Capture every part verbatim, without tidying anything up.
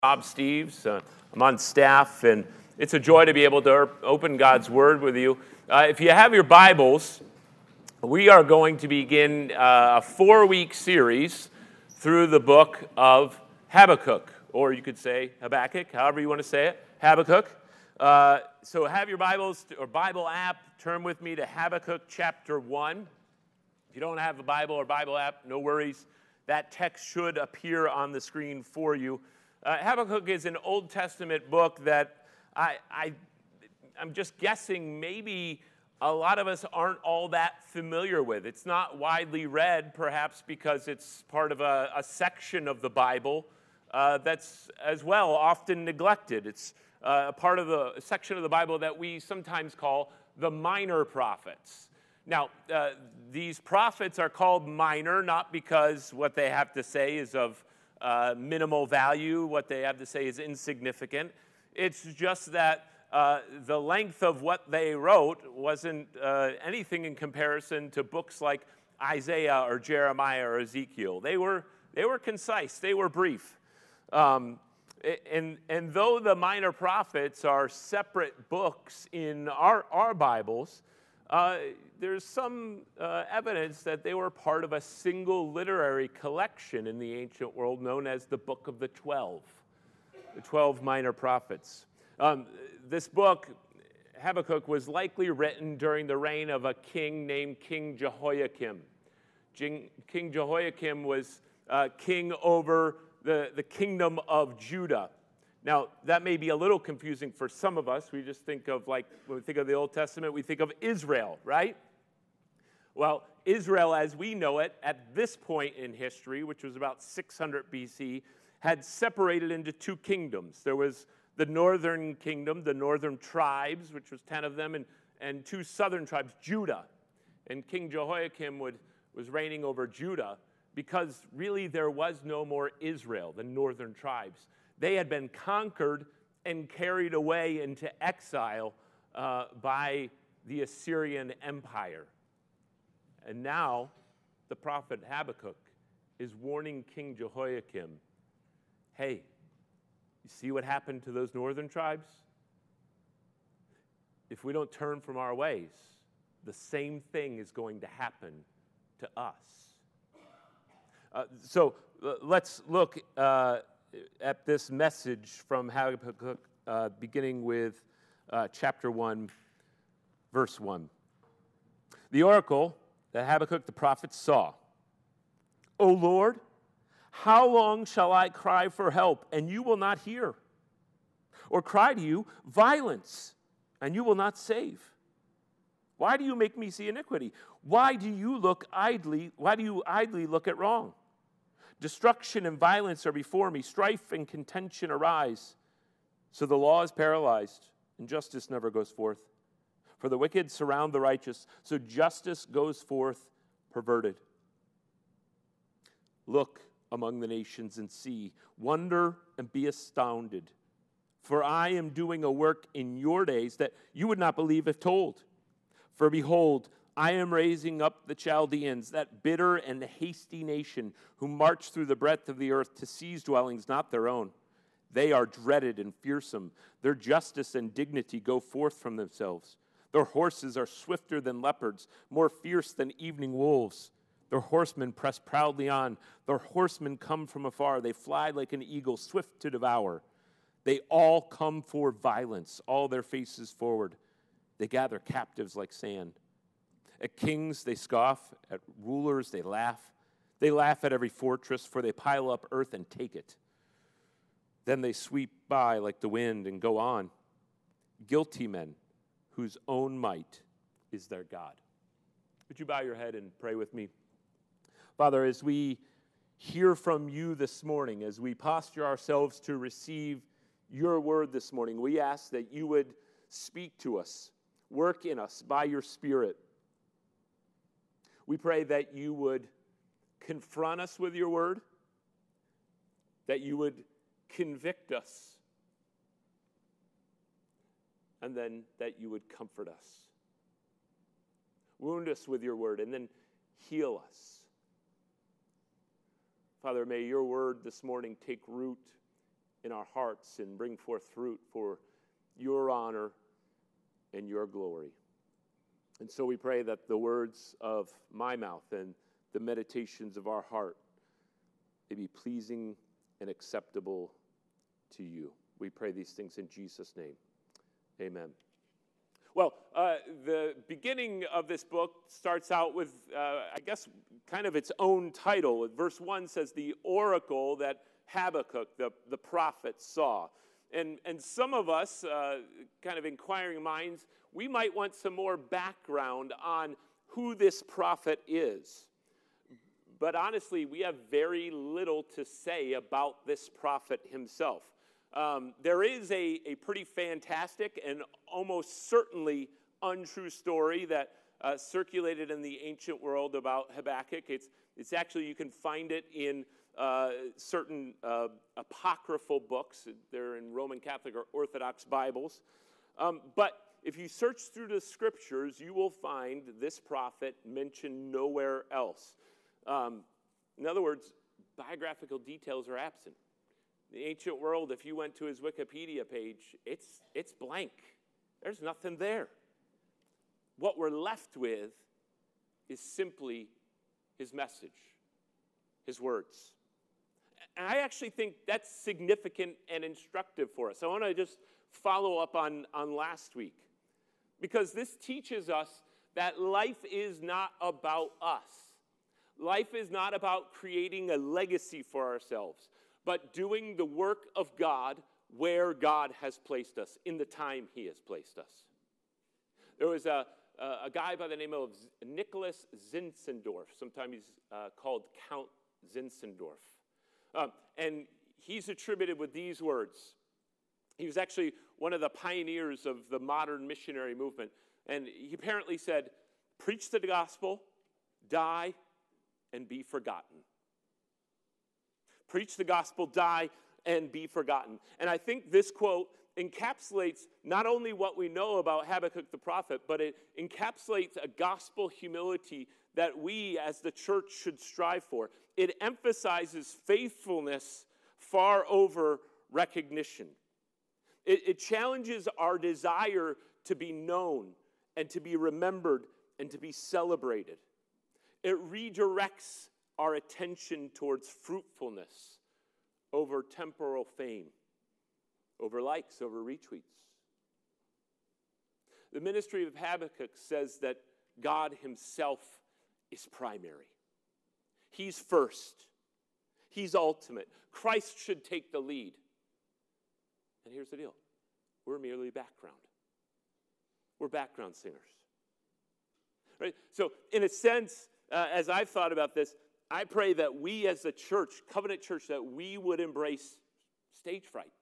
Bob Steves. Uh, I'm on staff, and it's a joy to be able to open God's Word with you. Uh, if you have your Bibles, we are going to begin uh, a four-week series through the book of Habakkuk, or you could say Habakkuk, however you want to say it, Habakkuk. Uh, so have your Bibles or Bible app, turn with me to Habakkuk chapter one. If you don't have a Bible or Bible app, no worries. That text should appear on the screen for you. Uh, Habakkuk is an Old Testament book that I, I, I'm just guessing maybe a lot of us aren't all that familiar with. It's not widely read, perhaps because it's part of a, a section of the Bible uh, that's as well often neglected. It's uh, a part of the section of the Bible that we sometimes call the minor prophets. Now, uh, these prophets are called minor not because what they have to say is of Uh, minimal value, what they have to say is insignificant. It's just that uh, the length of what they wrote wasn't uh, anything in comparison to books like Isaiah or Jeremiah or Ezekiel. They were they were concise, they were brief. Um, and, and though the minor prophets are separate books in our, our Bibles, Uh, there's some uh, evidence that they were part of a single literary collection in the ancient world known as the Book of the Twelve, the Twelve Minor Prophets. Um, this book, Habakkuk, was likely written during the reign of a king named King Jehoiakim. King, king Jehoiakim was uh, king over the, the kingdom of Judah. Now, that may be a little confusing for some of us. We just think of, like, when we think of the Old Testament, we think of Israel, right? Well, Israel, as we know it, at this point in history, which was about six hundred B C, had separated into two kingdoms. There was the northern kingdom, the northern tribes, which was ten of them, and, and two southern tribes, Judah. And King Jehoiakim would, was reigning over Judah because really there was no more Israel, the northern tribes. They had been conquered and carried away into exile uh, by the Assyrian Empire. And now the prophet Habakkuk is warning King Jehoiakim, hey, you see what happened to those northern tribes? If we don't turn from our ways, the same thing is going to happen to us. Uh, so uh, let's look uh, at this message from Habakkuk, uh, beginning with uh, chapter one, verse one. The oracle that Habakkuk the prophet saw. O Lord, how long shall I cry for help, and you will not hear? Or cry to you, violence, and you will not save? Why do you make me see iniquity? Why do you look idly, why do you idly look at wrong? Destruction and violence are before me. Strife and contention arise. So the law is paralyzed, and justice never goes forth. For the wicked surround the righteous, so justice goes forth perverted. Look among the nations and see. Wonder and be astounded. For I am doing a work in your days that you would not believe if told. For behold, I am raising up the Chaldeans, that bitter and hasty nation, who march through the breadth of the earth to seize dwellings not their own. They are dreaded and fearsome. Their justice and dignity go forth from themselves. Their horses are swifter than leopards, more fierce than evening wolves. Their horsemen press proudly on. Their horsemen come from afar. They fly like an eagle, swift to devour. They all come for violence, all their faces forward. They gather captives like sand. At kings they scoff, at rulers they laugh. They laugh at every fortress, for they pile up earth and take it. Then they sweep by like the wind and go on. Guilty men, whose own might is their God. Would you bow your head and pray with me? Father, as we hear from you this morning, as we posture ourselves to receive your word this morning, we ask that you would speak to us, work in us by your Spirit. We pray that you would confront us with your word, that you would convict us, and then that you would comfort us. Wound us with your word, and then heal us. Father, may your word this morning take root in our hearts and bring forth fruit for your honor and your glory. And so we pray that the words of my mouth and the meditations of our heart may be pleasing and acceptable to you. We pray these things in Jesus' name. Amen. Well, uh, the beginning of this book starts out with, uh, I guess, kind of its own title. Verse one says, the oracle that Habakkuk, the, the prophet, saw. And, and some of us, uh, kind of inquiring minds, we might want some more background on who this prophet is. But honestly, we have very little to say about this prophet himself. Um, there is a, a pretty fantastic and almost certainly untrue story that uh, circulated in the ancient world about Habakkuk. It's, it's actually, you can find it in uh, certain uh, apocryphal books. They're in Roman Catholic or Orthodox Bibles. Um, but if you search through the scriptures, you will find this prophet mentioned nowhere else. Um, in other words, biographical details are absent. In the ancient world, if you went to his Wikipedia page, it's, it's blank. There's nothing there. What we're left with is simply his message, his words. And I actually think that's significant and instructive for us. I want to just follow up on, on last week, because this teaches us that life is not about us. Life is not about creating a legacy for ourselves, but doing the work of God where God has placed us, in the time he has placed us. There was a, a guy by the name of Nicholas Zinzendorf. Sometimes he's uh, called Count Zinzendorf. Um, and he's attributed with these words. He was actually one of the pioneers of the modern missionary movement. And he apparently said, preach the gospel, die, and be forgotten. Preach the gospel, die, and be forgotten. And I think this quote encapsulates not only what we know about Habakkuk the prophet, but it encapsulates a gospel humility that we as the church should strive for. It emphasizes faithfulness far over recognition. It, it challenges our desire to be known and to be remembered and to be celebrated. It redirects our attention towards fruitfulness over temporal fame, over likes, over retweets. The ministry of Habakkuk says that God himself is primary. He's first. He's ultimate. Christ should take the lead. And here's the deal. We're merely background. We're background singers. Right? So in a sense, uh, as I've thought about this, I pray that we as a church, Covenant Church, that we would embrace stage fright.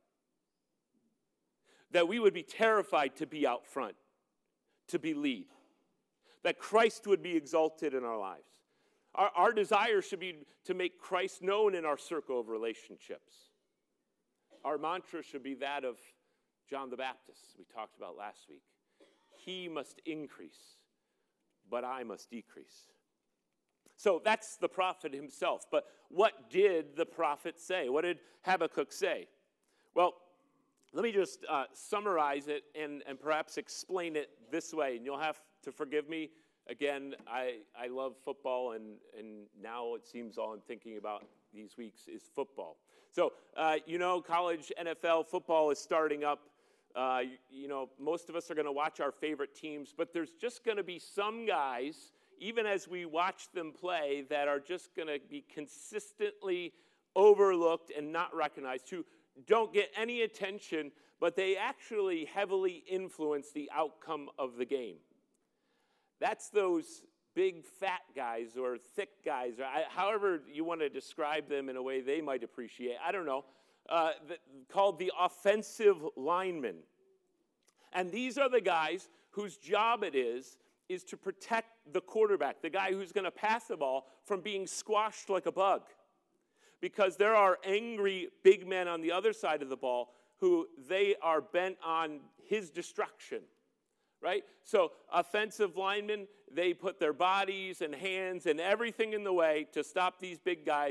That we would be terrified to be out front, to be lead. That Christ would be exalted in our lives. Our, our desire should be to make Christ known in our circle of relationships. Our mantra should be that of John the Baptist, we talked about last week. He must increase, but I must decrease. So that's the prophet himself. But what did the prophet say? What did Habakkuk say? Well, let me just uh, summarize it and, and perhaps explain it this way. And you'll have to forgive me. Again, I, I love football, and, and now it seems all I'm thinking about these weeks is football. So, uh, you know, college N F L football is starting up. Uh, you, you know, most of us are going to watch our favorite teams, but there's just going to be some guys, even as we watch them play, that are just going to be consistently overlooked and not recognized, who don't get any attention, but they actually heavily influence the outcome of the game. That's those big fat guys or thick guys, or I, however you want to describe them in a way they might appreciate. I don't know. Uh, the, called the offensive linemen. And these are the guys whose job it is is to protect the quarterback, the guy who's going to pass the ball, from being squashed like a bug. Because there are angry big men on the other side of the ball who they are bent on his destruction, right? So offensive linemen, they put their bodies and hands and everything in the way to stop these big guys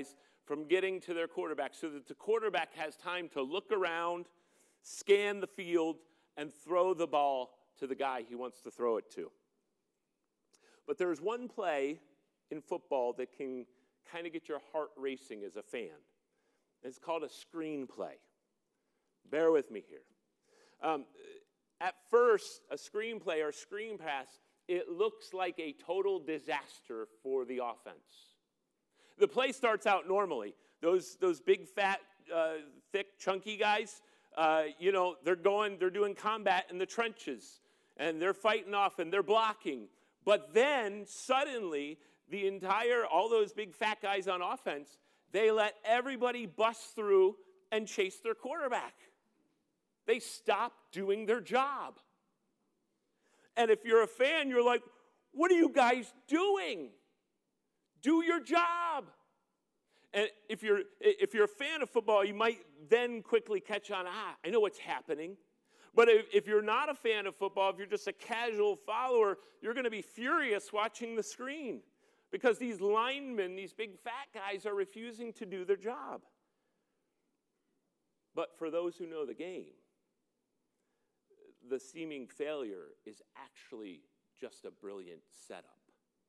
from getting to their quarterback so that the quarterback has time to look around, scan the field, and throw the ball to the guy he wants to throw it to. But there's one play in football that can kind of get your heart racing as a fan. It's called a screenplay. Bear with me here. Um, at first, a screenplay or screen pass, it looks like a total disaster for the offense. The play starts out normally. Those, those big, fat, uh, thick, chunky guys, uh, you know, they're going, they're doing combat in the trenches, and they're fighting off, and they're blocking. But then, suddenly, the entire, all those big, fat guys on offense, they let everybody bust through and chase their quarterback. They stop doing their job. And if you're a fan, you're like, what are you guys doing? Do your job. And if you're if you're a fan of football, you might then quickly catch on, ah, I know what's happening. But if, if you're not a fan of football, if you're just a casual follower, you're going to be furious watching the screen because these linemen, these big fat guys, are refusing to do their job. But for those who know the game, the seeming failure is actually just a brilliant setup.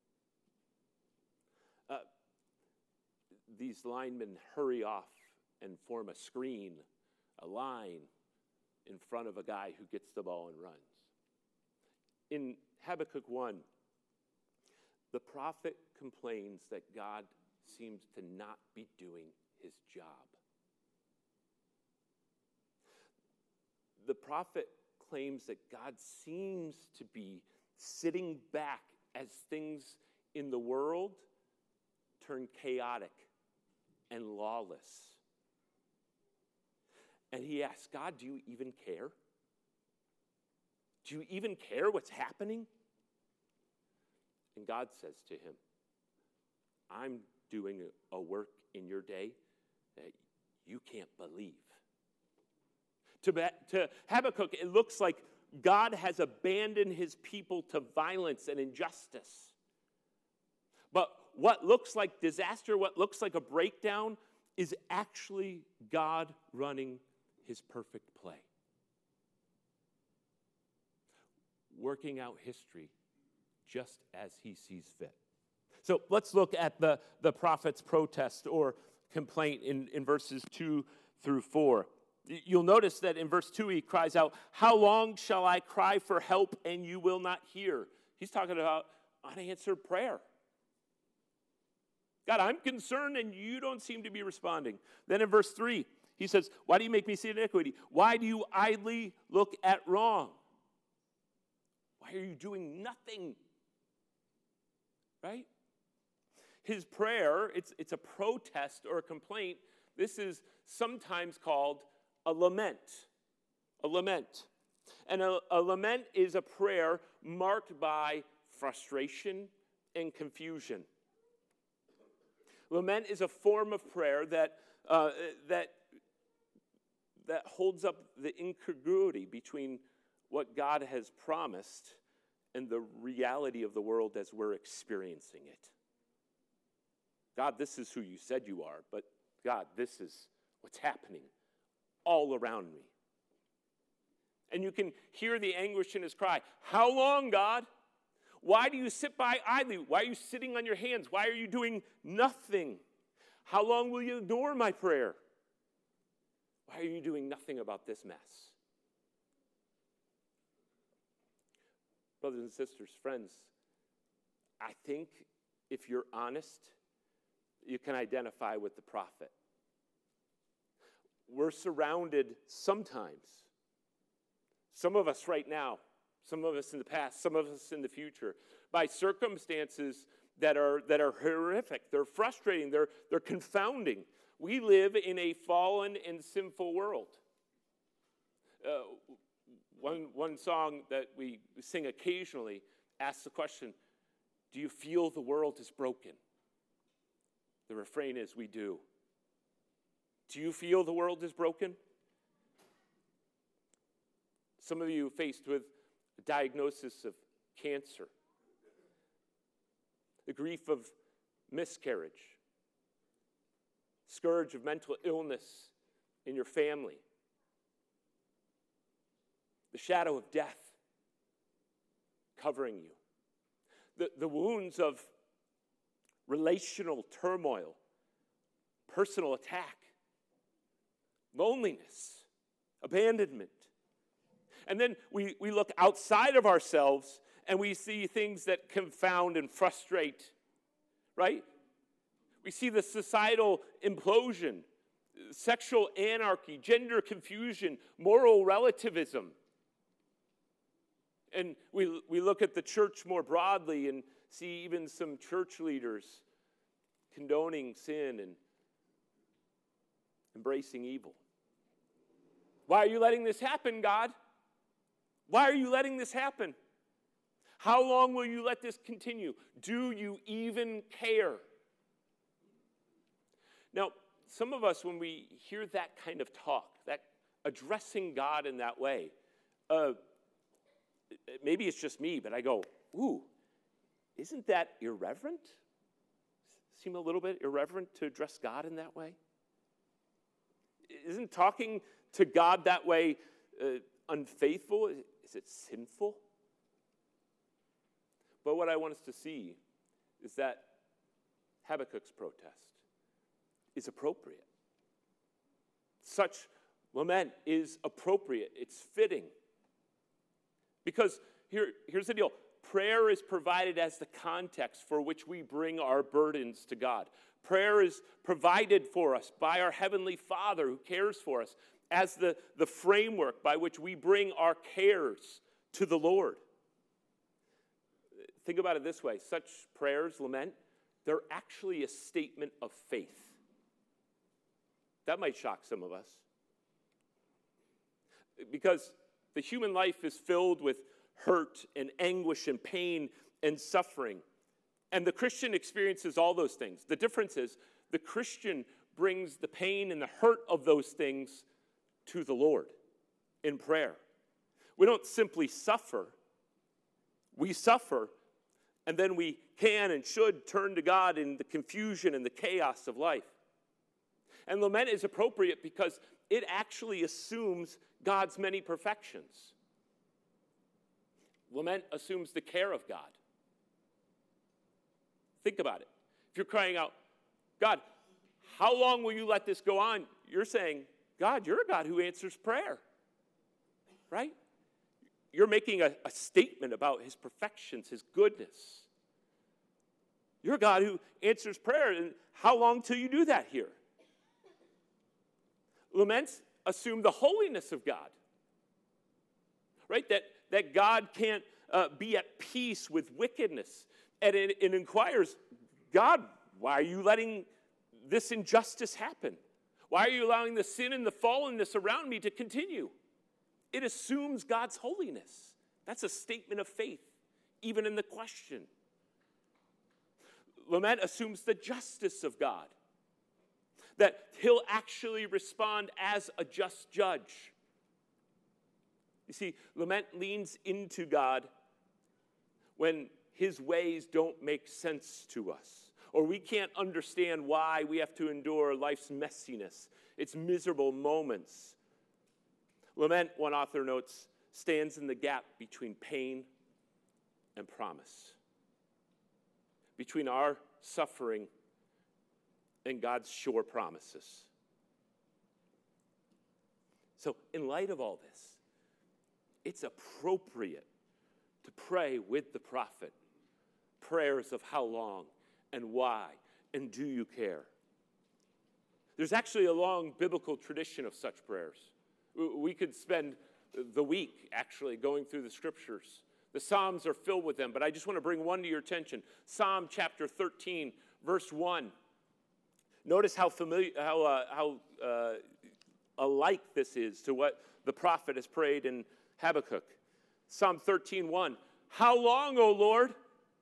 Uh, these linemen hurry off and form a screen, a line, in front of a guy who gets the ball and runs. In Habakkuk one, the prophet complains that God seems to not be doing his job. The prophet claims that God seems to be sitting back as things in the world turn chaotic and lawless. And he asks, God, do you even care? Do you even care what's happening? And God says to him, I'm doing a work in your day that you can't believe. To, to Habakkuk, it looks like God has abandoned his people to violence and injustice. But what looks like disaster, what looks like a breakdown, is actually God running his perfect play. Working out history just as he sees fit. So let's look at the, the prophet's protest or complaint in, in verses two through four. You'll notice that in verse two he cries out, how long shall I cry for help and you will not hear? He's talking about unanswered prayer. God, I'm concerned and you don't seem to be responding. Then in verse three, he says, why do you make me see iniquity? Why do you idly look at wrong? Why are you doing nothing? Right? His prayer, it's, it's a protest or a complaint. This is sometimes called a lament. A lament. And a, a lament is a prayer marked by frustration and confusion. Lament is a form of prayer that, uh, that, that holds up the incongruity between what God has promised and the reality of the world as we're experiencing it. God, this is who you said you are, but God, this is what's happening all around me. And you can hear the anguish in his cry. How long, God? Why do you sit by idly? Why are you sitting on your hands? Why are you doing nothing? How long will you ignore my prayer? Why are you doing nothing about this mess? Brothers and sisters, friends, I think if you're honest, you can identify with the prophet. We're surrounded sometimes, some of us right now, some of us in the past, some of us in the future, by circumstances that are that are horrific. They're frustrating. They're, they're confounding. We live in a fallen and sinful world. Uh, one, one song that we sing occasionally asks the question, do you feel the world is broken? The refrain is, we do. Do you feel the world is broken? Some of you faced with a diagnosis of cancer, the grief of miscarriage, scourge of mental illness in your family, the shadow of death covering you, the, the wounds of relational turmoil, personal attack, loneliness, abandonment. And then we, we look outside of ourselves and we see things that confound and frustrate, right? We see the societal implosion, sexual anarchy, gender confusion, moral relativism. And we, we look at the church more broadly and see even some church leaders condoning sin and embracing evil. Why are you letting this happen, God? Why are you letting this happen? How long will you let this continue? Do you even care? Now, some of us, when we hear that kind of talk, that addressing God in that way, uh, maybe it's just me, but I go, ooh, isn't that irreverent? Seem a little bit irreverent to address God in that way? Isn't talking to God that way uh, unfaithful? Is it sinful? But what I want us to see is that Habakkuk's protest is appropriate. Such lament is appropriate. It's fitting. Because here, here's the deal. Prayer is provided as the context for which we bring our burdens to God. Prayer is provided for us by our Heavenly Father who cares for us as the, the framework by which we bring our cares to the Lord. Think about it this way. Such prayers, lament, they're actually a statement of faith. That might shock some of us. Because the human life is filled with hurt and anguish and pain and suffering. And the Christian experiences all those things. The difference is the Christian brings the pain and the hurt of those things to the Lord in prayer. We don't simply suffer. We suffer, and then we can and should turn to God in the confusion and the chaos of life. And lament is appropriate because it actually assumes God's many perfections. Lament assumes the care of God. Think about it. If you're crying out, God, how long will you let this go on? You're saying, God, you're a God who answers prayer, right? You're making a, a statement about his perfections, his goodness. You're a God who answers prayer, and how long till you do that here? Laments assume the holiness of God, right? That, that God can't uh, be at peace with wickedness. And it, it inquires, God, why are you letting this injustice happen? Why are you allowing the sin and the fallenness around me to continue? It assumes God's holiness. That's a statement of faith, even in the question. Lament assumes the justice of God, that he'll actually respond as a just judge. You see, lament leans into God when his ways don't make sense to us, or we can't understand why we have to endure life's messiness, its miserable moments. Lament, one author notes, stands in the gap between pain and promise, between our suffering and God's sure promises. So, in light of all this, it's appropriate to pray with the prophet prayers of how long and why and do you care. There's actually a long biblical tradition of such prayers. We could spend the week actually going through the scriptures. The Psalms are filled with them, but I just want to bring one to your attention. Psalm chapter thirteen, verse one. Notice how familiar, how, uh, how uh, alike this is to what the prophet has prayed in Habakkuk. Psalm thirteen, one. How long, O Lord?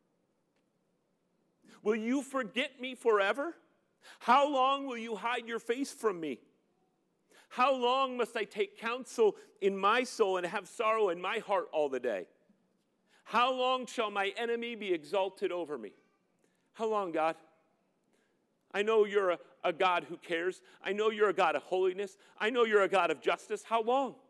Will you forget me forever? How long will you hide your face from me? How long must I take counsel in my soul and have sorrow in my heart all the day? How long shall my enemy be exalted over me? How long, God? I know you're a, a God who cares. I know you're a God of holiness. I know you're a God of justice. How long?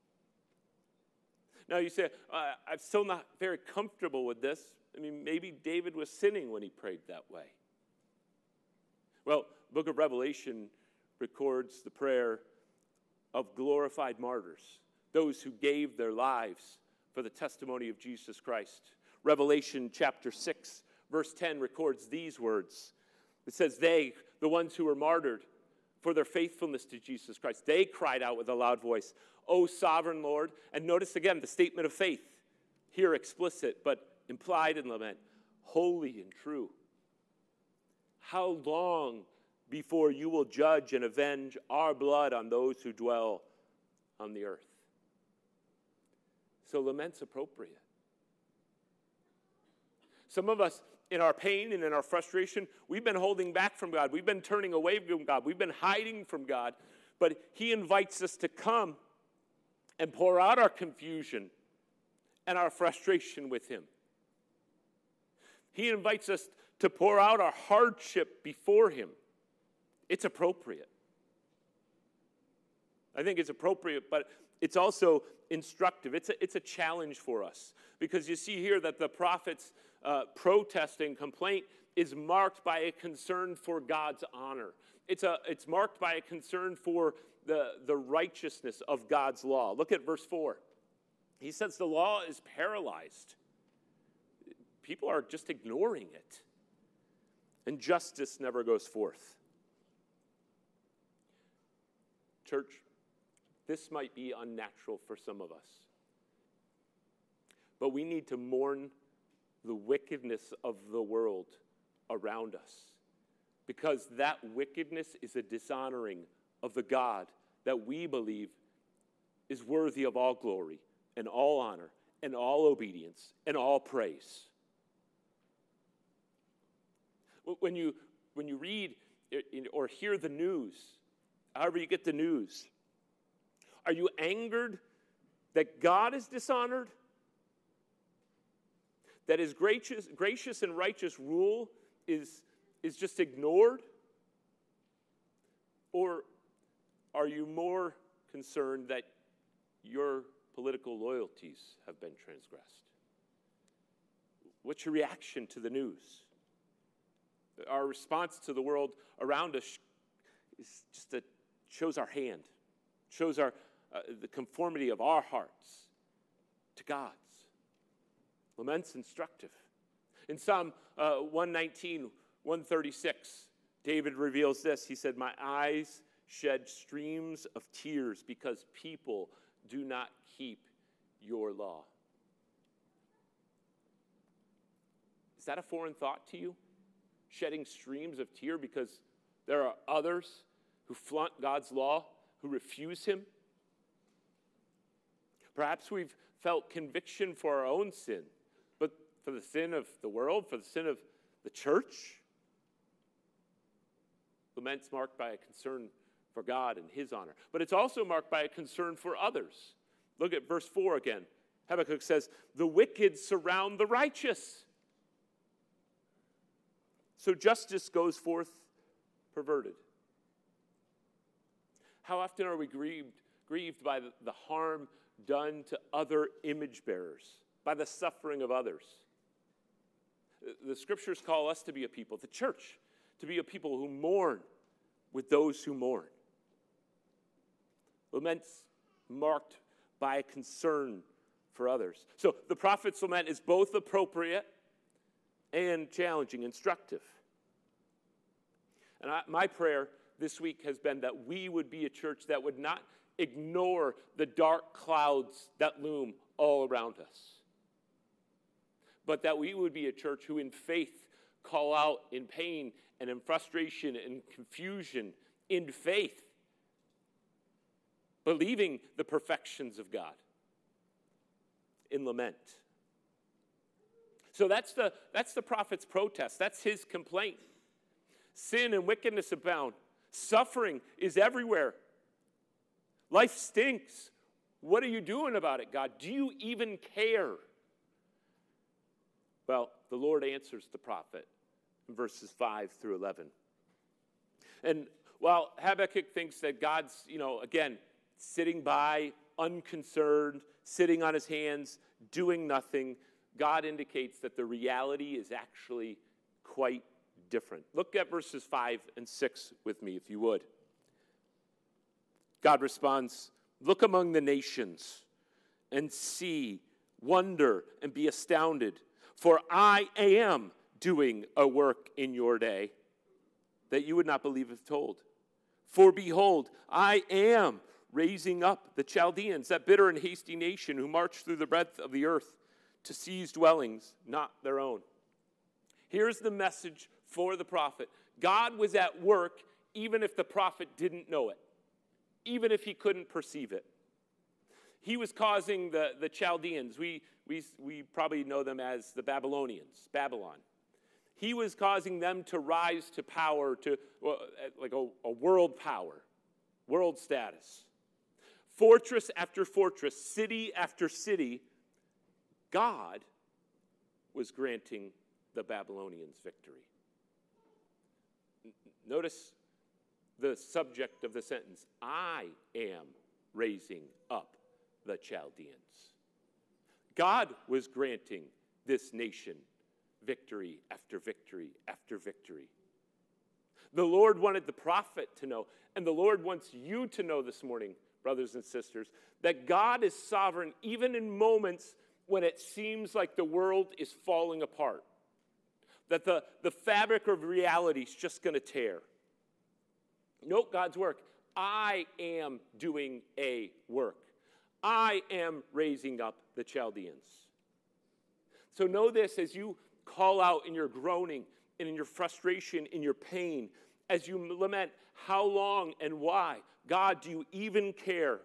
Now you say, uh, I'm still not very comfortable with this. I mean, maybe David was sinning when he prayed that way. Well, the book of Revelation records the prayer of glorified martyrs, those who gave their lives for the testimony of Jesus Christ. Revelation chapter six, verse ten records these words. It says, they, the ones who were martyred for their faithfulness to Jesus Christ, they cried out with a loud voice, O sovereign Lord. And notice again the statement of faith, here explicit, but implied in lament, holy and true. How long before you will judge and avenge our blood on those who dwell on the earth? So lament's appropriate. Some of us, in our pain and in our frustration, we've been holding back from God. We've been turning away from God. We've been hiding from God. But he invites us to come and pour out our confusion and our frustration with him. He invites us to pour out our hardship before him. It's appropriate. I think it's appropriate, but it's also instructive. It's a, it's a challenge for us. Because you see here that the prophet's uh, protest and complaint is marked by a concern for God's honor. It's, a, it's marked by a concern for the, the righteousness of God's law. Look at verse four. He says the law is paralyzed. People are just ignoring it. And justice never goes forth. Church, this might be unnatural for some of us. But we need to mourn the wickedness of the world around us. Because that wickedness is a dishonoring of the God that we believe is worthy of all glory and all honor and all obedience and all praise. When you, when you read or hear the news, however you get the news, are you angered that God is dishonored? That his gracious, gracious and righteous rule is, is just ignored? Or are you more concerned that your political loyalties have been transgressed? What's your reaction to the news? Our response to the world around us is just a, shows our hand, shows our uh, the conformity of our hearts to God's. Lament's instructive. In Psalm uh, one nineteen, one thirty-six, David reveals this. He said, my eyes shed streams of tears because people do not keep your law. Is that a foreign thought to you? Shedding streams of tear because there are others who flaunt God's law, who refuse him? Perhaps we've felt conviction for our own sin, but for the sin of the world, for the sin of the church? Lament's marked by a concern for God and his honor, but it's also marked by a concern for others. Look at verse four again. Habakkuk says, the wicked surround the righteous. So justice goes forth perverted. How often are we grieved, grieved by the, the harm done to other image bearers, by the suffering of others? The scriptures call us to be a people, the church, to be a people who mourn with those who mourn. Lament's marked by a concern for others. So the prophet's lament is both appropriate and challenging, instructive. And I, my prayer this week has been that we would be a church that would not ignore the dark clouds that loom all around us, but that we would be a church who in faith call out in pain and in frustration and confusion in faith, believing the perfections of God in lament. So that's the, that's the prophet's protest. That's his complaint. Sin and wickedness abound. Suffering is everywhere. Life stinks. What are you doing about it, God? Do you even care? Well, the Lord answers the prophet in verses five through eleven. And while Habakkuk thinks that God's, you know, again, sitting by, unconcerned, sitting on his hands, doing nothing, God indicates that the reality is actually quite different. Look at verses five and six with me, if you would. God responds, "Look among the nations and see, wonder, and be astounded, for I am doing a work in your day that you would not believe if told. For behold, I am raising up the Chaldeans, that bitter and hasty nation who march through the breadth of the earth to seize dwellings not their own." Here's the message for the prophet. God was at work even if the prophet didn't know it, even if he couldn't perceive it. He was causing the, the Chaldeans, we, we, we probably know them as the Babylonians, Babylon. He was causing them to rise to power, to well, like a, a world power, world status. Fortress after fortress, city after city, God was granting the Babylonians victory. Notice the subject of the sentence. I am raising up the Chaldeans. God was granting this nation victory after victory after victory. The Lord wanted the prophet to know, and the Lord wants you to know this morning, brothers and sisters, that God is sovereign even in moments when it seems like the world is falling apart, that the, the fabric of reality is just going to tear. Note God's work. I am doing a work. I am raising up the Chaldeans. So know this as you call out in your groaning and in your frustration, in your pain, as you lament, how long and why? God, do you even care?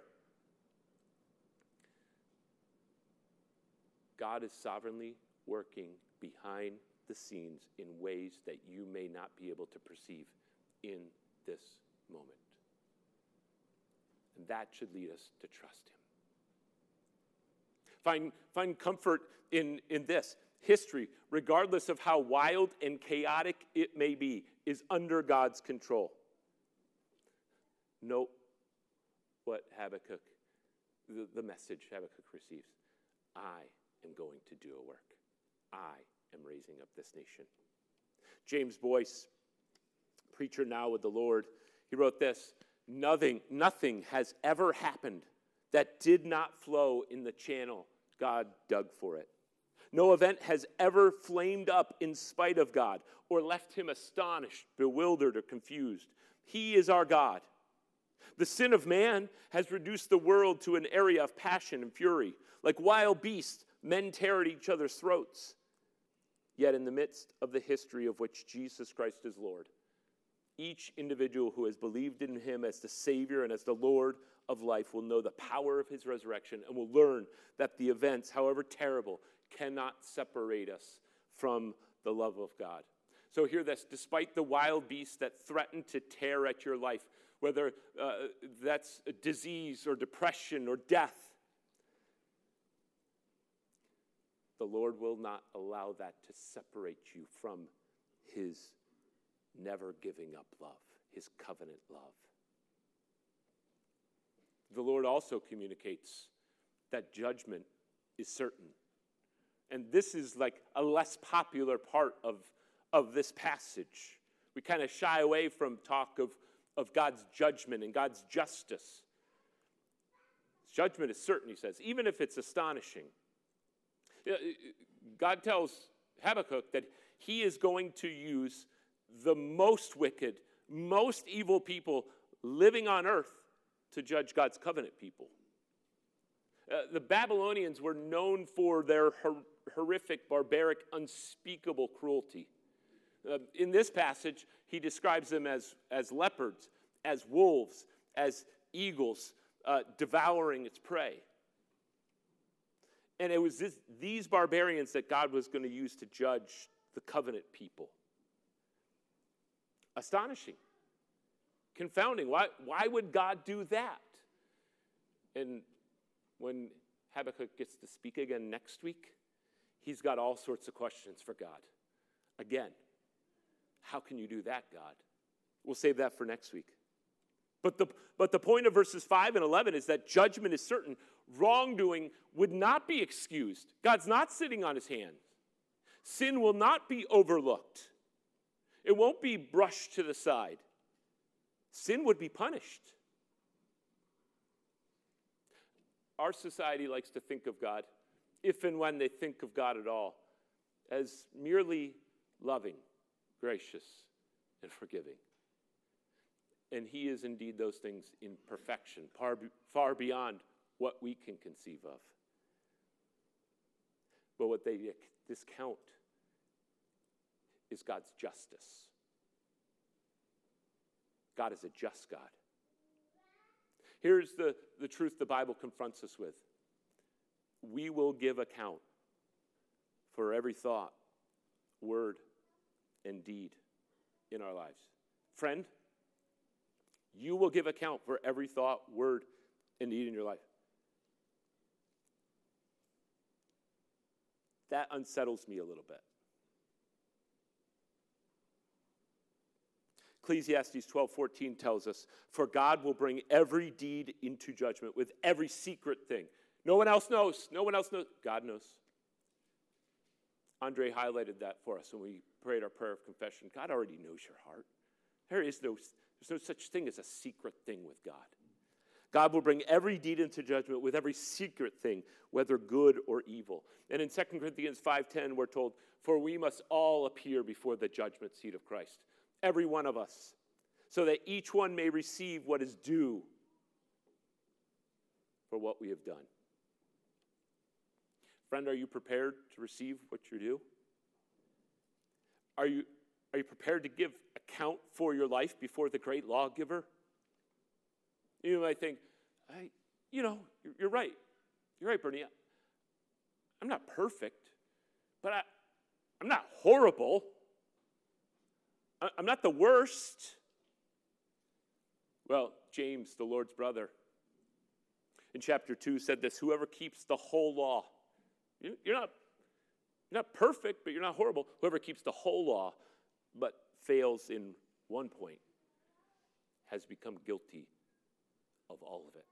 God is sovereignly working behind the scenes in ways that you may not be able to perceive in this moment. And that should lead us to trust him. Find, find comfort in, in this. History, regardless of how wild and chaotic it may be, is under God's control. Note what Habakkuk, the, the message Habakkuk receives. I am going to do a work. I am raising up this nation. James Boyce, preacher now with the Lord, he wrote this: Nothing, nothing has ever happened that did not flow in the channel God dug for it. No event has ever flamed up in spite of God or left him astonished, bewildered, or confused. He is our God. The sin of man has reduced the world to an area of passion and fury. Like wild beasts, men tear at each other's throats. Yet in the midst of the history of which Jesus Christ is Lord, each individual who has believed in him as the Savior and as the Lord of life will know the power of his resurrection and will learn that the events, however terrible, cannot separate us from the love of God. So hear this: despite the wild beasts that threaten to tear at your life, whether uh, that's a disease or depression or death, the Lord will not allow that to separate you from his never giving up love, his covenant love. The Lord also communicates that judgment is certain. And this is like a less popular part of, of this passage. We kind of shy away from talk of, of God's judgment and God's justice. Judgment is certain, he says, even if it's astonishing. God tells Habakkuk that he is going to use the most wicked, most evil people living on earth to judge God's covenant people. Uh, the Babylonians were known for their hor- horrific, barbaric, unspeakable cruelty. Uh, in this passage, he describes them as, as leopards, as wolves, as eagles, uh, devouring its prey. And it was this, these barbarians that God was going to use to judge the covenant people. Astonishing. Confounding. Why, why would God do that? And when Habakkuk gets to speak again next week, he's got all sorts of questions for God. Again, how can you do that, God? We'll save that for next week. But the, but the point of verses five and eleven is that judgment is certain. Wrongdoing would not be excused. God's not sitting on his hands. Sin will not be overlooked. It won't be brushed to the side. Sin would be punished. Our society likes to think of God, if and when they think of God at all, as merely loving, gracious, and forgiving. And he is indeed those things in perfection, far, far beyond what we can conceive of. But what they discount is God's justice. God is a just God. Here's the, the truth the Bible confronts us with. We will give account for every thought, word, and deed in our lives. Friend, you will give account for every thought, word, and deed in your life. That unsettles me a little bit. Ecclesiastes twelve fourteen tells us, for God will bring every deed into judgment with every secret thing. No one else knows. No one else knows. God knows. Andre highlighted that for us when we prayed our prayer of confession. God already knows your heart. There is no, there's no such thing as a secret thing with God. God will bring every deed into judgment with every secret thing, whether good or evil. And in Second Corinthians five ten, we're told, for we must all appear before the judgment seat of Christ. Every one of us, so that each one may receive what is due for what we have done. Friend, are you prepared to receive what you're due? Are you, are you prepared to give account for your life before the great lawgiver? You might think, I, you know, you're, you're right. You're right, Bernie. I'm not perfect, but I, I'm not horrible. I'm not the worst. Well, James, the Lord's brother, in chapter two said this, whoever keeps the whole law, you're not, you're not perfect, but you're not horrible. Whoever keeps the whole law, but fails in one point, has become guilty of all of it.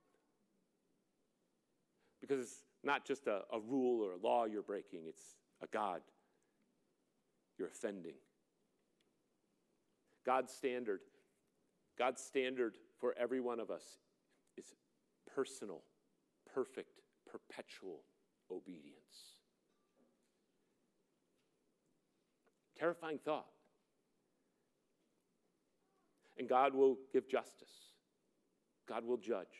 Because it's not just a, a rule or a law you're breaking, it's a God you're offending. God's standard, God's standard for every one of us is personal, perfect, perpetual obedience. Terrifying thought. And God will give justice. God will judge.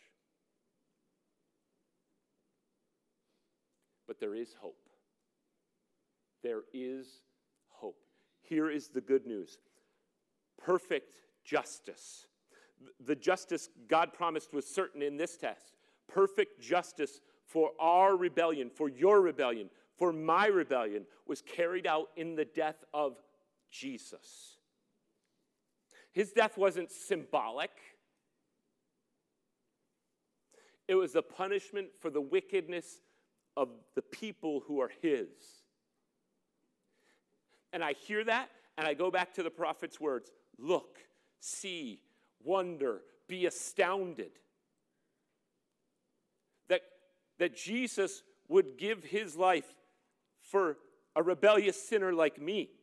But there is hope. There is hope. Here is the good news. Perfect justice. The justice God promised was certain in this text. Perfect justice for our rebellion, for your rebellion, for my rebellion, was carried out in the death of Jesus. His death wasn't symbolic. It was a punishment for the wickedness of the people who are his. And I hear that, and I go back to the prophet's words. Look, see, wonder, be astounded. That, that Jesus would give his life for a rebellious sinner like me.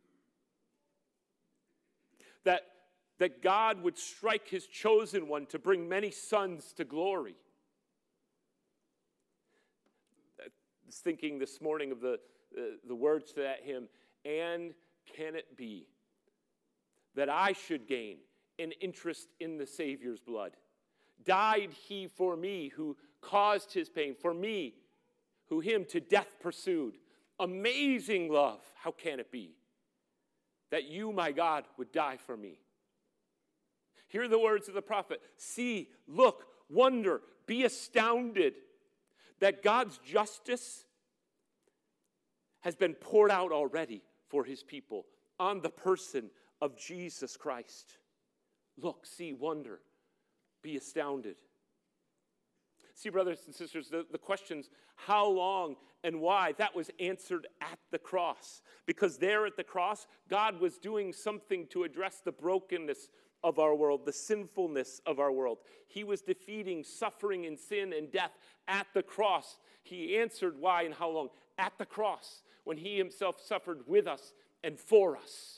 That, that God would strike his chosen one to bring many sons to glory. I was thinking this morning of the, uh, the words to that hymn, and can it be that I should gain an interest in the Savior's blood? Died he for me who caused his pain, for me who him to death pursued. Amazing love, how can it be that you, my God, would die for me? Hear the words of the prophet. See, look, wonder, be astounded that God's justice has been poured out already for his people on the person of Jesus Christ. Look, see, wonder, be astounded. See, brothers and sisters, the, the questions, how long and why, that was answered at the cross. Because there at the cross, God was doing something to address the brokenness of our world, the sinfulness of our world. He was defeating suffering and sin and death at the cross. He answered why and how long? At the cross, when he himself suffered with us and for us.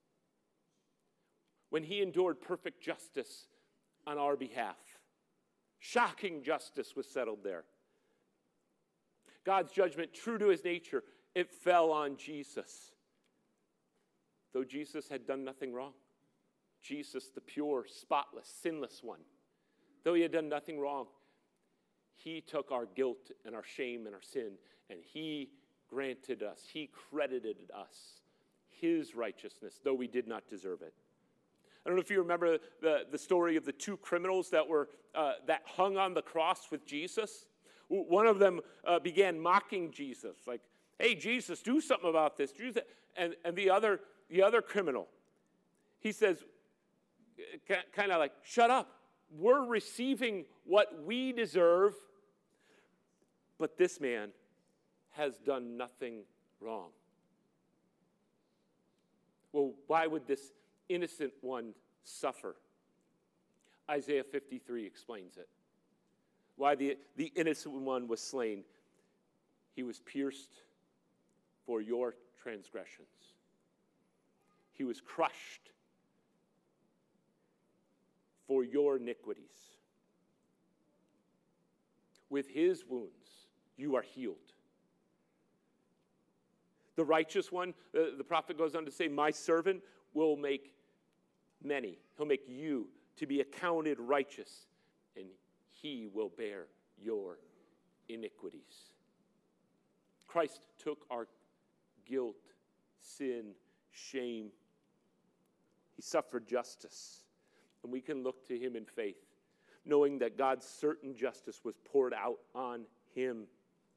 When he endured perfect justice on our behalf. Shocking justice was settled there. God's judgment, true to his nature, it fell on Jesus. Though Jesus had done nothing wrong. Jesus, the pure, spotless, sinless one. Though he had done nothing wrong, he took our guilt and our shame and our sin, and he granted us, he credited us his righteousness, though we did not deserve it. I don't know if you remember the, the story of the two criminals that were uh, that hung on the cross with Jesus. One of them uh, began mocking Jesus, like, "Hey, Jesus, do something about this." Do that. And, and the other the other criminal, he says, kind of like, "Shut up. We're receiving what we deserve, but this man has done nothing wrong." Well, why would this innocent one suffer? Isaiah fifty-three explains it. Why the, the innocent one was slain. He was pierced for your transgressions. He was crushed for your iniquities. With his wounds, you are healed. The righteous one, uh, the prophet goes on to say, "My servant will make many." He'll make you to be accounted righteous, and he will bear your iniquities. Christ took our guilt, sin, shame. He suffered justice. And we can look to him in faith, knowing that God's certain justice was poured out on him.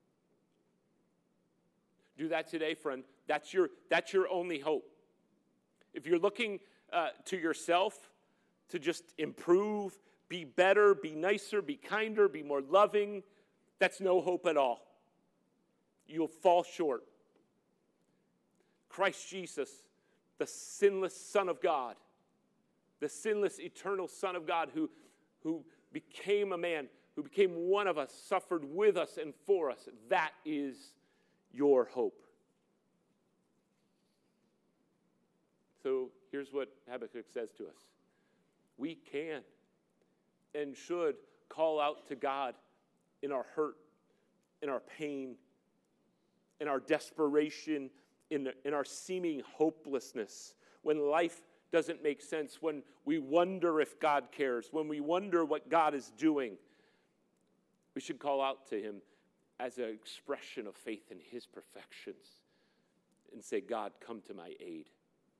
Do that today, friend. That's your, that's your only hope. If you're looking uh, to yourself to just improve, be better, be nicer, be kinder, be more loving, that's no hope at all. You'll fall short. Christ Jesus, the sinless Son of God, the sinless eternal Son of God who, who became a man, who became one of us, suffered with us and for us, that is your hope. So here's what Habakkuk says to us. We can and should call out to God in our hurt, in our pain, in our desperation, in, in our seeming hopelessness, when life doesn't make sense, when we wonder if God cares, when we wonder what God is doing. We should call out to him as an expression of faith in his perfections and say, "God, come to my aid."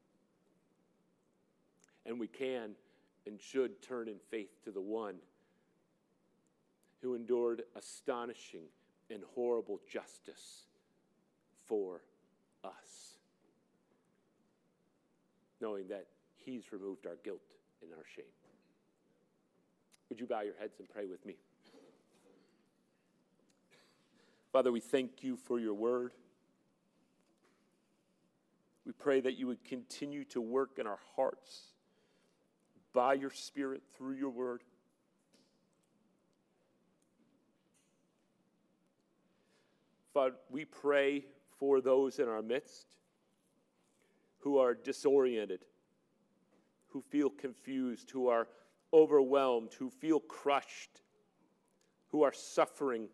And we can and should turn in faith to the one who endured astonishing and horrible justice for us, knowing that he's removed our guilt and our shame. Would you bow your heads and pray with me? Father, we thank you for your word. We pray that you would continue to work in our hearts by your Spirit through your word. Father, we pray for those in our midst who are disoriented, who feel confused, who are overwhelmed, who feel crushed, who are suffering,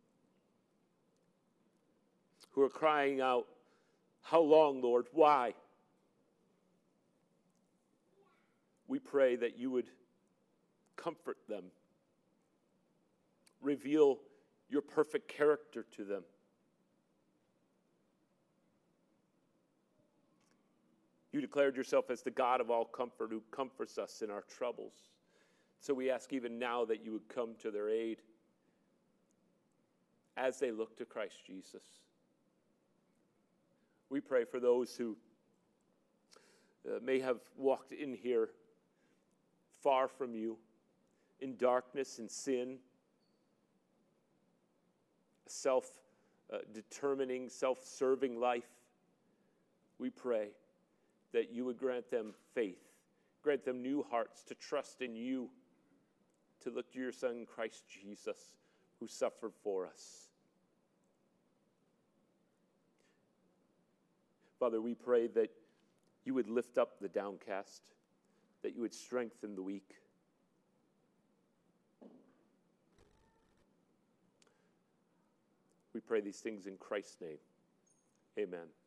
who are crying out, "How long, Lord? Why?" We pray that you would comfort them, reveal your perfect character to them. You declared yourself as the God of all comfort who comforts us in our troubles. So we ask even now that you would come to their aid as they look to Christ Jesus. We pray for those who uh, may have walked in here far from you, in darkness and sin, a self-determining, self-serving life. We pray that you would grant them faith Grant them new hearts to trust in you, to look to your Son, Christ Jesus, who suffered for us. Father, we pray that you would lift up the downcast, that you would strengthen the weak. We pray these things in Christ's name. Amen.